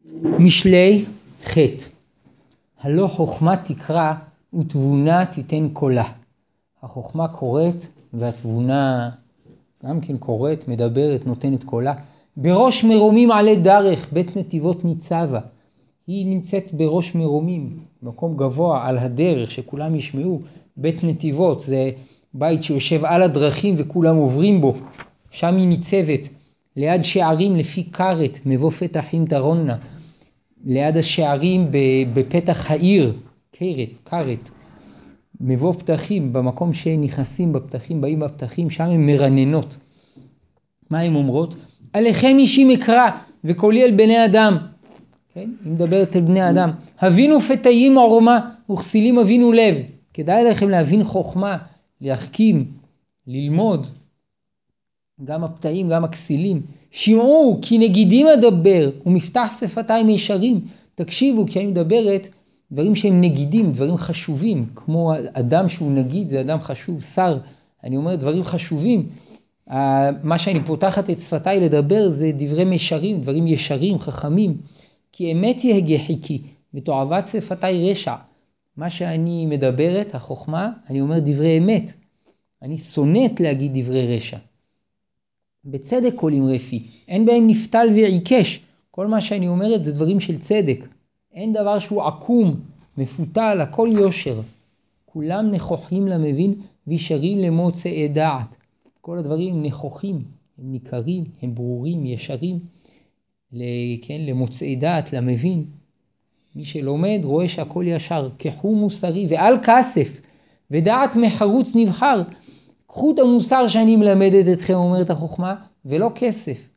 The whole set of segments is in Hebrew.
משלי חטא. הלא חוכמה תקרא ותבונה תיתן קולה. החוכמה קוראת והתבונה גם כן קוראת, מדברת, נותנת קולה. בראש מרומים עלי דרך, בית נתיבות ניצבה. היא נמצאת בראש מרומים, מקום גבוה על הדרך שכולם ישמעו. בית נתיבות זה בית שיושב על הדרכים וכולם עוברים בו. שם היא ניצבת, ליד שערים לפי קרת, מבוא פתחים תרונה. ליד השערים בפתח העיר, קרת. מבוא פתחים, במקום שנכנסים בפתחים, באים בפתחים, שם הן מרננות. מה הן אומרות? עליכם אישי מקרא וקולי אל בני אדם. כן? היא מדברת אל בני אדם. הבינו פתאים עורמה וכסילים הבינו לב. כדאי לכם להבין חוכמה, להחכים, ללמוד. גם הפתאים, גם הכסילים. שמעו כי נגידים אדבר ומפתח שפתיים ישרים. תקשיבו כשאני מדברת דברים שהם נגידים, דברים חשובים. כמו אדם שהוא נגיד זה אדם חשוב, שר. אני אומר דברים חשובים. מה שאני פותחת את שפתיי לדבר זה דברי מישרים, דברים ישרים, חכמים. כי אמת יהגה חיקי ותועבת שפתיי רשע. מה שאני מדברת, החוכמה, אני אומר דברי אמת. אני שונאת להגיד דברי רשע. בצדק קולים רפי, אין בהם נפתל ועיקש. כל מה שאני אומרת זה דברים של צדק. אין דבר שהוא עקום, מפותל, הכל יושר. כולם נכוחים למבין וישרים למוצאי דעת. כל הדברים הם נכוחים, הם ניכרים, הם ברורים, ישרים. למוצאי דעת, למבין. מי שלומד רואה שהכל ישר, כחום מוסרי ועל כסף, ודעת מחרוץ נבחר. קחו את המוסר שאני מלמדת אתכם, אומרת החוכמה, ולא כסף.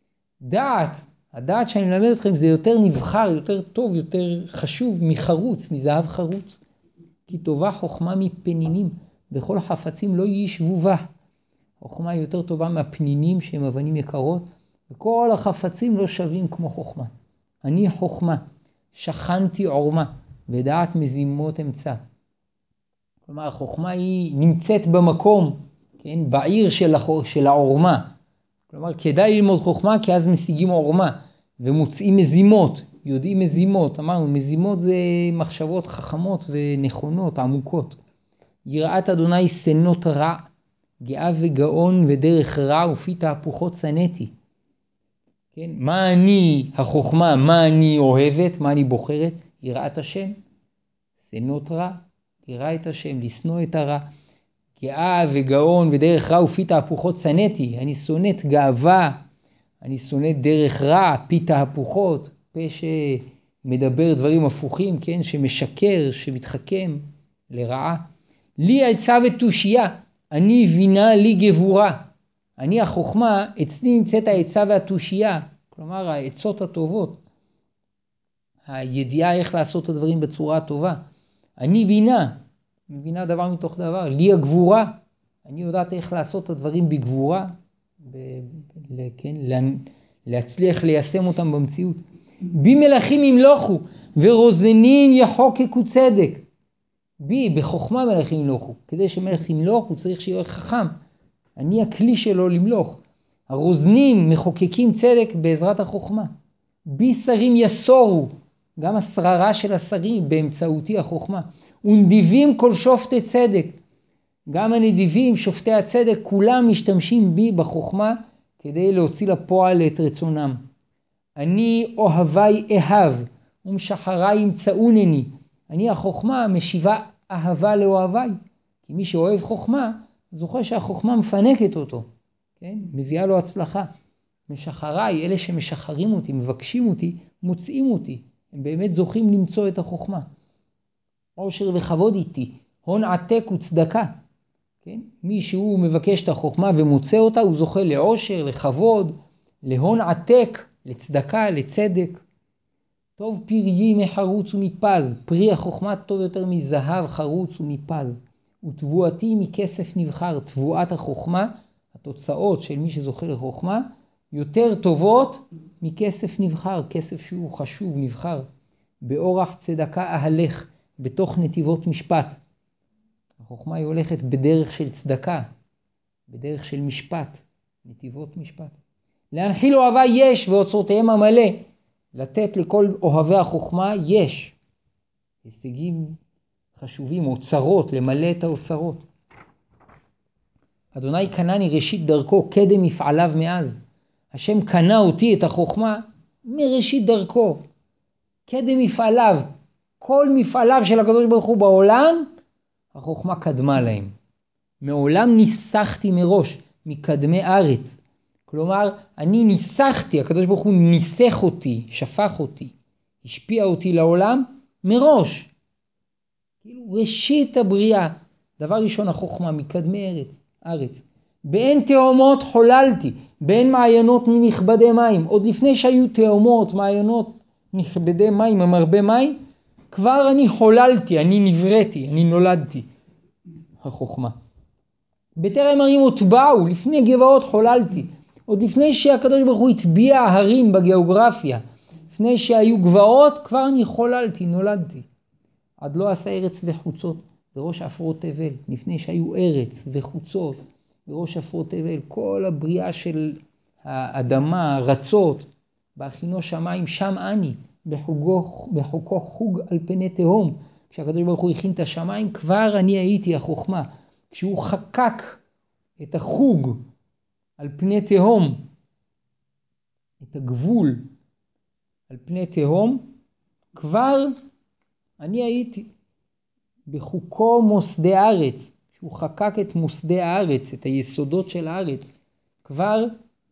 הדעת שאני מלמד אתכם זה יותר נבחר, יותר טוב, יותר חשוב מחרוץ, מזהב חרוץ. כי טובה חוכמה מפנינים, בכל החפצים לא יהי שבובה. חוכמה היא יותר טובה מהפנינים שהם אבנים יקרות, וכל החפצים לא שווים כמו חוכמה. אני חוכמה, שכנתי עורמה, ודעת מזימות אמצע. כלומר, החוכמה היא נמצאת במקום, כן? בעיר של העורמה. כלומר, כדאי ללמוד חוכמה, כי אז משיגים עורמה, ומוצאים מזימות, יודעים מזימות. אמרנו, מזימות זה מחשבות חכמות ונכונות, עמוקות. יראת אדוני שנות רע, גאה וגאון ודרך רע ופי תהפוכות שנאתי. כן? מה אני החוכמה, מה אני אוהבת, מה אני בוחרת? יראת השם. שנות רע, יראה את השם, לשנוא את הרע. גאה וגאון ודרך רע ופי תהפוכות שנאתי. אני שונאת גאווה, אני שונאת דרך רע, פי תהפוכות, פה שמדבר דברים הפוכים, כן? שמשקר, שמתחכם לרעה. לי עצה ותושייה, אני בינה לי גבורה. אני החוכמה, אצלי נמצאת העצה והתושייה, כלומר העצות הטובות. הידיעה איך לעשות את הדברים בצורה טובה. אני בינה, מבינה דבר מתוך דבר. לי הגבורה, אני יודעת איך לעשות את הדברים בגבורה, כן? להצליח ליישם אותם במציאות. בי מלכים ימלוכו ורוזנים יחוקקו צדק. בי, בחוכמה מלכים ימלוכו. כדי שמלך ימלוך הוא צריך שיהיה חכם. אני הכלי שלו למלוך. הרוזנים מחוקקים צדק בעזרת החוכמה. בי שרים יסורו, גם השררה של השרים באמצעותי החוכמה. ונדיבים כל שופטי צדק. גם הנדיבים, שופטי הצדק, כולם משתמשים בי בחוכמה כדי להוציא לפועל את רצונם. אני אוהבי אהב ומשחרי ימצאונני. אני החוכמה משיבה אהבה לאוהבי. כי מי שאוהב חוכמה זוכה שהחוכמה מפנקת אותו, כן? מביאה לו הצלחה. משחריי, אלה שמשחרים אותי, מבקשים אותי, מוצאים אותי. הם באמת זוכים למצוא את החוכמה. עושר וכבוד איתי, הון עתק וצדקה. כן? מי שהוא מבקש את החוכמה ומוצא אותה, הוא זוכה לעושר, לכבוד, להון עתק, לצדקה, לצדק. טוב פריי מחרוץ ומפז, פרי החוכמה טוב יותר מזהב חרוץ ומפז. ותבואתי מכסף נבחר, תבואת החוכמה, התוצאות של מי שזוכה לחוכמה, יותר טובות מכסף נבחר, כסף שהוא חשוב, נבחר. באורח צדקה אהלך, בתוך נתיבות משפט. החוכמה היא הולכת בדרך של צדקה, בדרך של משפט, נתיבות משפט. להנחיל אוהבה יש ואוצרותיהם המלא. לתת לכל אוהבי החוכמה יש הישגים חשובים, אוצרות, למלא את האוצרות. אדוני קנני ראשית דרכו, קדם מפעליו מאז. השם קנה אותי את החוכמה מראשית דרכו, קדם מפעליו. כל מפעליו של הקדוש ברוך הוא בעולם, החוכמה קדמה להם. מעולם ניסחתי מראש, מקדמי ארץ. כלומר, אני ניסחתי, הקדוש ברוך הוא ניסח אותי, שפך אותי, השפיע אותי לעולם מראש. כאילו ראשית הבריאה, דבר ראשון החוכמה, מקדמי ארץ. באין תאומות חוללתי, באין מעיינות מנכבדי מים. עוד לפני שהיו תאומות, מעיינות, נכבדי מים, עם הרבה מים, כבר אני חוללתי, אני נבראתי, אני נולדתי. החוכמה. בטרם הרים הוטבעו, לפני גבעות חוללתי. עוד לפני שהקדוש ברוך הוא הטביע הרים בגיאוגרפיה, לפני שהיו גבעות, כבר אני חוללתי, נולדתי. עד לא עשה ארץ וחוצות בראש אפרות תבל, לפני שהיו ארץ וחוצות בראש אפרות תבל, כל הבריאה של האדמה, הרצות, בהכינו שמיים, שם אני, בחוקו חוג על פני תהום. כשהקדוש ברוך הוא הכין את השמיים, כבר אני הייתי החוכמה. כשהוא חקק את החוג על פני תהום, את הגבול על פני תהום, כבר אני הייתי. בחוקו מוסדי הארץ, כשהוא חקק את מוסדי הארץ, את היסודות של הארץ, כבר,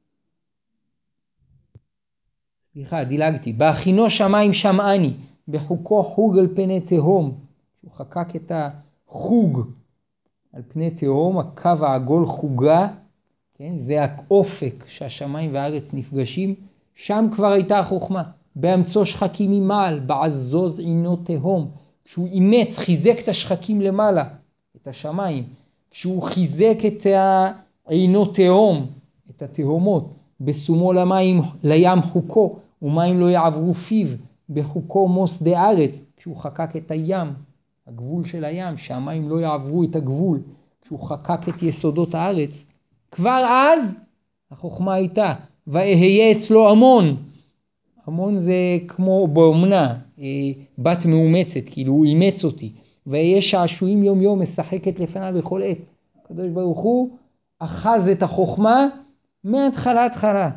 דילגתי, בהכינו שמיים שם אני, בחוקו חוג על פני תהום, כשהוא חקק את החוג על פני תהום, הקו העגול חוגה, כן? זה האופק שהשמיים והארץ נפגשים, שם כבר הייתה החוכמה. באמצו שחקים ממעל, בעזוז עינו תהום, כשהוא אימץ, חיזק את השחקים למעלה, את השמיים, כשהוא חיזק את עינו תהום, את התהומות, בסומו לים חוקו, ומים לא יעברו פיו, בחוקו מוסדי ארץ, כשהוא חקק את הים, הגבול של הים, שהמים לא יעברו את הגבול, כשהוא חקק את יסודות הארץ, כבר אז החוכמה הייתה, ואהיה אצלו המון. המון זה כמו באומנה, בת מאומצת, כאילו הוא אימץ אותי. ואהיה שעשועים יום יום, משחקת לפניו בכל עת. הקדוש ברוך הוא אחז את החוכמה מההתחלה.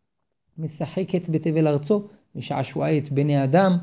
משחקת בתבל ארצו, משעשוע את בני אדם.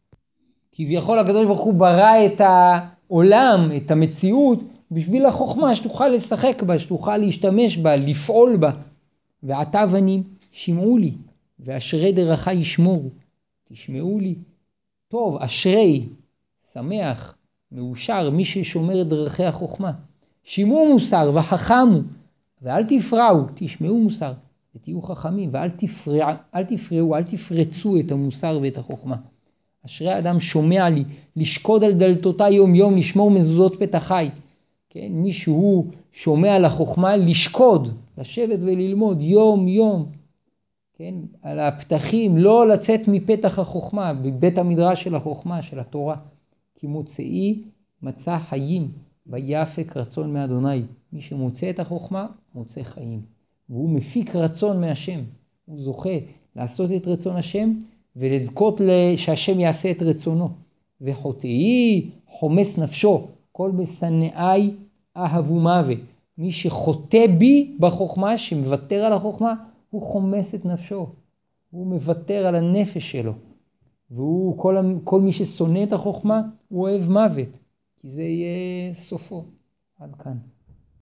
כביכול הקדוש ברוך הוא ברא את העולם, את המציאות, בשביל החוכמה שתוכל לשחק בה, שתוכל להשתמש בה, לפעול בה. ועתה בנים שמעו לי, ואשרי דרכי ישמורו. תשמעו לי. טוב, אשרי, שמח, מאושר, מי ששומר את דרכי החוכמה. שמעו מוסר וחכמו, ואל תפרעו, תשמעו מוסר, ותהיו חכמים, ואל תפרעו, אל תפרצו את המוסר ואת החוכמה. אשרי האדם שומע לי, לשקוד על דלתותי יום יום, לשמור מזוזות פתחי. כן, מי שהוא שומע על החוכמה, לשקוד, לשבת וללמוד יום יום. כן, על הפתחים, לא לצאת מפתח החוכמה, בבית המדרש של החוכמה, של התורה. כי מוצאי מצא חיים, ויפק רצון מאדוני. מי שמוצא את החוכמה, מוצא חיים. והוא מפיק רצון מהשם. הוא זוכה לעשות את רצון השם, ולזכות שהשם יעשה את רצונו. וחוטאי חומס נפשו, כל משנאי אהבו מוות. מי שחוטא בי בחוכמה, שמוותר על החוכמה, הוא חומס את נפשו. הוא מוותר על הנפש שלו. והוא, כל מי ששונא את החוכמה, הוא אוהב מוות. כי זה יהיה סופו. עד כאן.